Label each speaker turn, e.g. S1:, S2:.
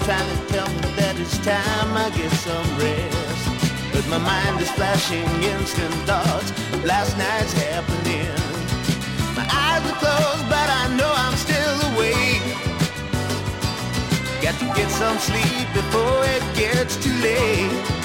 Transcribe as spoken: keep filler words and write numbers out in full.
S1: trying to tell me that it's time I get some rest. But my mind is flashing instant thoughts of last night's happening. My eyes are closed, but I know I'm still awake. Got to get some sleep before it gets too late.